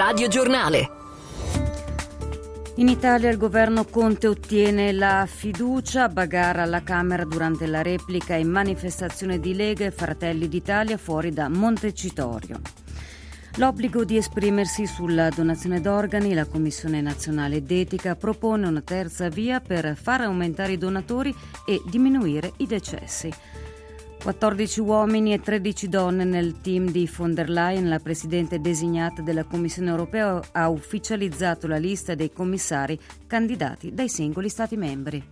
Radio Giornale. In Italia il governo Conte ottiene la fiducia, bagarre alla Camera durante la replica e manifestazione di Lega e Fratelli d'Italia fuori da Montecitorio. L'obbligo di esprimersi sulla donazione d'organi, la Commissione Nazionale d'Etica propone una terza via per far aumentare i donatori e diminuire i decessi. 14 uomini e 13 donne nel team di von der Leyen. La presidente designata della Commissione europea ha ufficializzato la lista dei commissari candidati dai singoli Stati membri.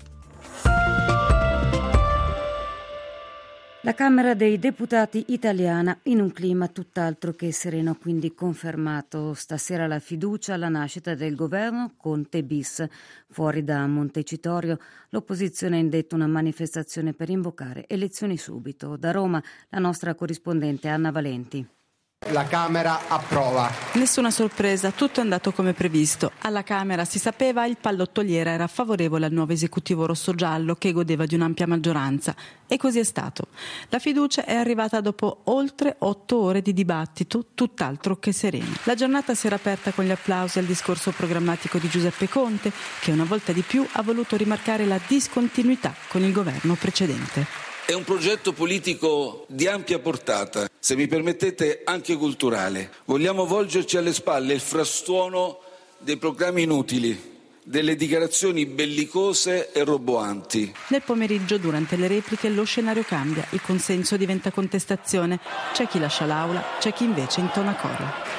La Camera dei Deputati italiana in un clima tutt'altro che sereno, quindi confermato stasera la fiducia alla nascita del governo Conte bis. Fuori da Montecitorio l'opposizione ha indetto una manifestazione per invocare elezioni subito. Da Roma la nostra corrispondente Anna Valenti. La Camera approva. Nessuna sorpresa, tutto è andato come previsto. Alla Camera si sapeva, il pallottoliere era favorevole al nuovo esecutivo rosso-giallo che godeva di un'ampia maggioranza. E così è stato. La fiducia è arrivata dopo oltre 8 ore di dibattito, tutt'altro che sereno. La giornata si era aperta con gli applausi al discorso programmatico di Giuseppe Conte, che una volta di più ha voluto rimarcare la discontinuità con il governo precedente. È un progetto politico di ampia portata, se mi permettete anche culturale. Vogliamo volgerci alle spalle il frastuono dei proclami inutili, delle dichiarazioni bellicose e roboanti. Nel pomeriggio, durante le repliche, lo scenario cambia, il consenso diventa contestazione. C'è chi lascia l'aula, c'è chi invece intona coro.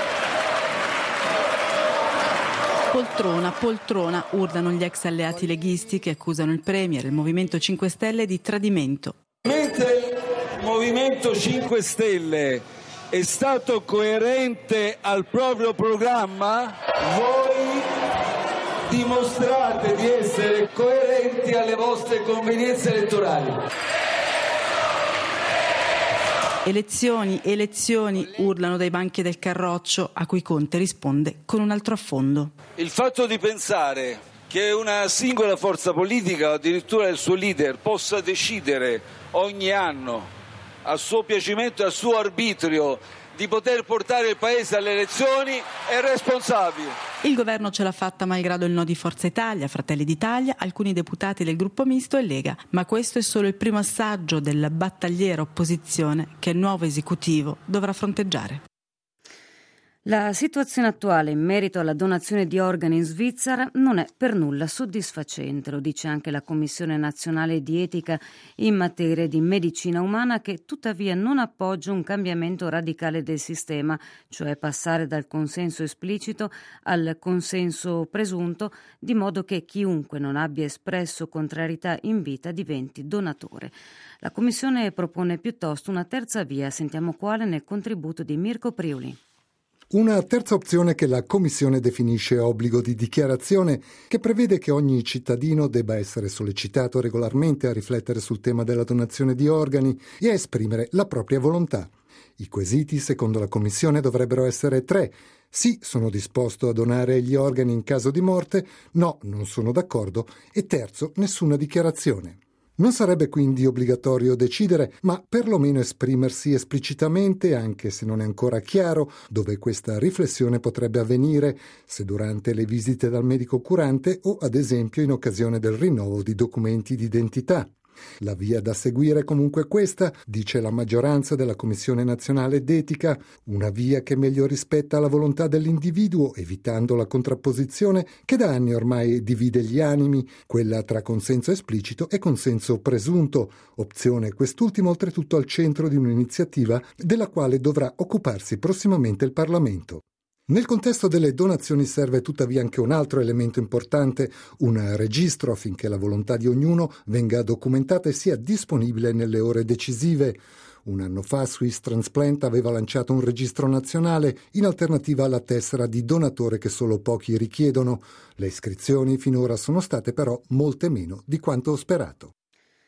Poltrona, poltrona, urlano gli ex alleati leghisti che accusano il Premier e il Movimento 5 Stelle di tradimento. Mentre il Movimento 5 Stelle è stato coerente al proprio programma, voi dimostrate di essere coerenti alle vostre convenienze elettorali. Elezioni, elezioni, urlano dai banchi del Carroccio, a cui Conte risponde con un altro affondo. Il fatto di pensare che una singola forza politica o addirittura il suo leader possa decidere ogni anno a suo piacimento e a suo arbitrio di poter portare il Paese alle elezioni è responsabile. Il governo ce l'ha fatta malgrado il no di Forza Italia, Fratelli d'Italia, alcuni deputati del gruppo misto e Lega. Ma questo è solo il primo assaggio della battagliera opposizione che il nuovo esecutivo dovrà fronteggiare. La situazione attuale in merito alla donazione di organi in Svizzera non è per nulla soddisfacente, lo dice anche la Commissione Nazionale di Etica in materia di medicina umana, che tuttavia non appoggia un cambiamento radicale del sistema, cioè passare dal consenso esplicito al consenso presunto, di modo che chiunque non abbia espresso contrarietà in vita diventi donatore. La Commissione propone piuttosto una terza via, sentiamo quale nel contributo di Mirko Priuli. Una terza opzione che la Commissione definisce obbligo di dichiarazione, che prevede che ogni cittadino debba essere sollecitato regolarmente a riflettere sul tema della donazione di organi e a esprimere la propria volontà. I quesiti, secondo la Commissione, dovrebbero essere 3. Sì, sono disposto a donare gli organi in caso di morte. No, non sono d'accordo. E terzo, nessuna dichiarazione. Non sarebbe quindi obbligatorio decidere, ma perlomeno esprimersi esplicitamente, anche se non è ancora chiaro dove questa riflessione potrebbe avvenire, se durante le visite dal medico curante o ad esempio in occasione del rinnovo di documenti di identità. La via da seguire è comunque questa, dice la maggioranza della Commissione Nazionale d'Etica, una via che meglio rispetta la volontà dell'individuo, evitando la contrapposizione che da anni ormai divide gli animi, quella tra consenso esplicito e consenso presunto, opzione quest'ultima oltretutto al centro di un'iniziativa della quale dovrà occuparsi prossimamente il Parlamento. Nel contesto delle donazioni serve tuttavia anche un altro elemento importante, un registro affinché la volontà di ognuno venga documentata e sia disponibile nelle ore decisive. Un anno fa Swiss Transplant aveva lanciato un registro nazionale in alternativa alla tessera di donatore che solo pochi richiedono. Le iscrizioni finora sono state però molte meno di quanto sperato.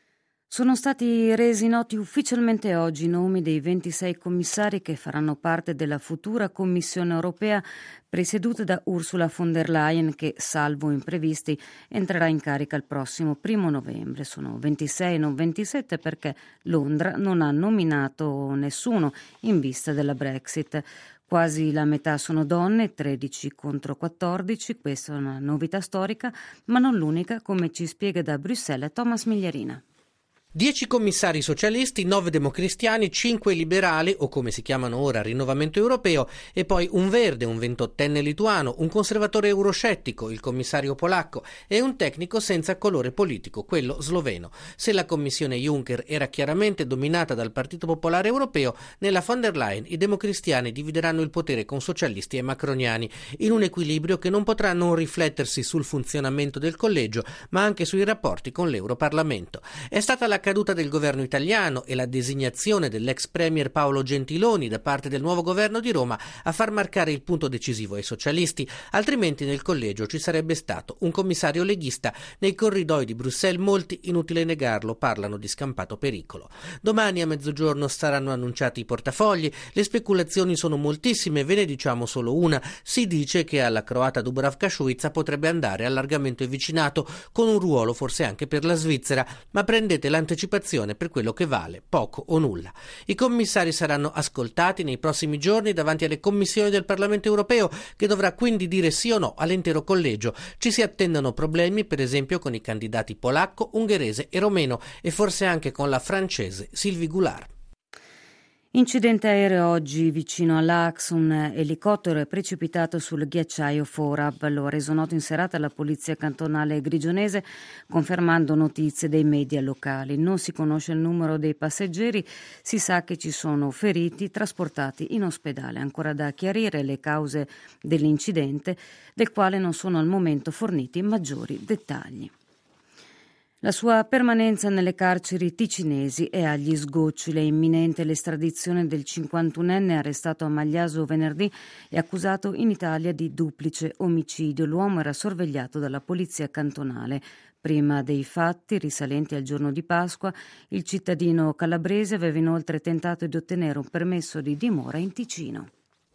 Sono stati resi noti ufficialmente oggi i nomi dei 26 commissari che faranno parte della futura Commissione europea presieduta da Ursula von der Leyen, che, salvo imprevisti, entrerà in carica il prossimo 1 novembre. Sono 26 e non 27 perché Londra non ha nominato nessuno in vista della Brexit. Quasi la metà sono donne, 13 contro 14, questa è una novità storica, ma non l'unica, come ci spiega da Bruxelles Thomas Migliarina. 10 commissari socialisti, 9 democristiani, 5 liberali, o come si chiamano ora Rinnovamento Europeo, e poi un verde, un 28enne lituano, un conservatore euroscettico, il commissario polacco, e un tecnico senza colore politico, quello sloveno. Se la commissione Juncker era chiaramente dominata dal Partito Popolare Europeo, nella von der Leyen i democristiani divideranno il potere con socialisti e macroniani, in un equilibrio che non potrà non riflettersi sul funzionamento del collegio, ma anche sui rapporti con l'Europarlamento. È stata la caduta del governo italiano e la designazione dell'ex premier Paolo Gentiloni da parte del nuovo governo di Roma a far marcare il punto decisivo ai socialisti, altrimenti nel collegio ci sarebbe stato un commissario leghista. Nei corridoi di Bruxelles molti, inutile negarlo, parlano di scampato pericolo. Domani a mezzogiorno saranno annunciati i portafogli, le speculazioni sono moltissime, ve ne diciamo solo una. Si dice che alla croata Dubravka Šuica potrebbe andare allargamento e vicinato, con un ruolo forse anche per la Svizzera, ma prendete l'anticipazione per quello che vale, poco o nulla. I commissari saranno ascoltati nei prossimi giorni davanti alle commissioni del Parlamento europeo, che dovrà quindi dire sì o no all'intero collegio. Ci si attendono problemi, per esempio, con i candidati polacco, ungherese e romeno, e forse anche con la francese Sylvie Goulard. Incidente aereo oggi vicino all'Ax, un elicottero è precipitato sul ghiacciaio Forab, lo ha reso noto in serata la polizia cantonale grigionese, confermando notizie dei media locali. Non si conosce il numero dei passeggeri, si sa che ci sono feriti trasportati in ospedale. Ancora da chiarire le cause dell'incidente, del quale non sono al momento forniti maggiori dettagli. La sua permanenza nelle carceri ticinesi è agli sgoccioli. È imminente l'estradizione del 51enne arrestato a Magliaso venerdì e accusato in Italia di duplice omicidio. L'uomo era sorvegliato dalla polizia cantonale. Prima dei fatti, risalenti al giorno di Pasqua, il cittadino calabrese aveva inoltre tentato di ottenere un permesso di dimora in Ticino.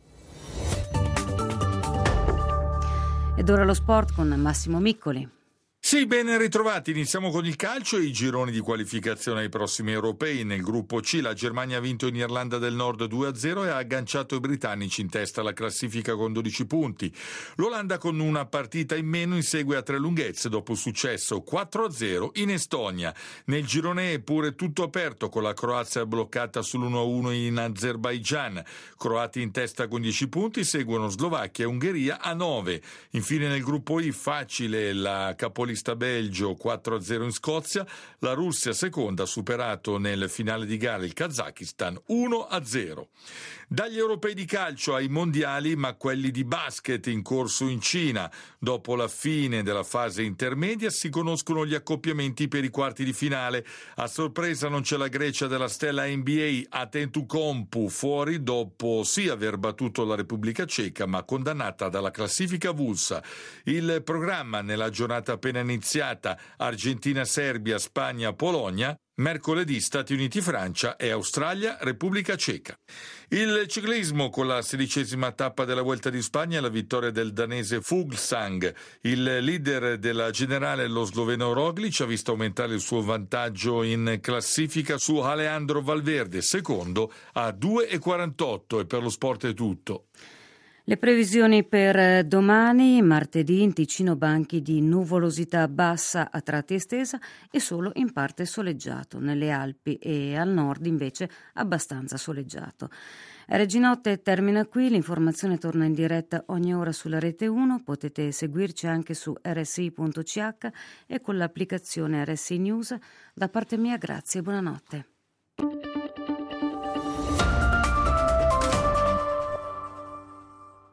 Ed ora lo sport con Massimo Miccoli. Sì, ben ritrovati. Iniziamo con il calcio e i gironi di qualificazione ai prossimi europei. Nel gruppo C la Germania ha vinto in Irlanda del Nord 2-0 e ha agganciato i britannici in testa alla classifica con 12 punti. L'Olanda con una partita in meno insegue a tre lunghezze dopo il successo 4-0 in Estonia. Nel girone è pure tutto aperto con la Croazia bloccata sull'1-1 in Azerbaigian. Croati in testa con 10 punti, seguono Slovacchia e Ungheria a 9. Infine nel gruppo I facile la capolista Belgio 4-0 in Scozia, la Russia seconda ha superato nel finale di gara il Kazakistan 1-0. Dagli europei di calcio ai mondiali, ma quelli di basket in corso in Cina. Dopo la fine della fase intermedia si conoscono gli accoppiamenti per i quarti di finale. A sorpresa non c'è la Grecia della stella NBA Antetokounmpo fuori dopo sì aver battuto la Repubblica Ceca, ma condannata dalla classifica avulsa. Il programma nella giornata appena iniziata: Argentina, Serbia, Spagna, Polonia. Mercoledì Stati Uniti, Francia e Australia, Repubblica Ceca. Il ciclismo con la 16ª tappa della Vuelta di Spagna e la vittoria del danese Fuglsang. Il leader della generale, lo sloveno Roglic, ha visto aumentare il suo vantaggio in classifica su Alejandro Valverde, secondo a 2,48, e per lo sport è tutto. Le previsioni per domani, martedì, in Ticino banchi di nuvolosità bassa a tratti estesa e solo in parte soleggiato. Nelle Alpi e al nord invece abbastanza soleggiato. Reginotte termina qui, l'informazione torna in diretta ogni ora sulla Rete 1, potete seguirci anche su rsi.ch e con l'applicazione RSI News. Da parte mia grazie e buonanotte.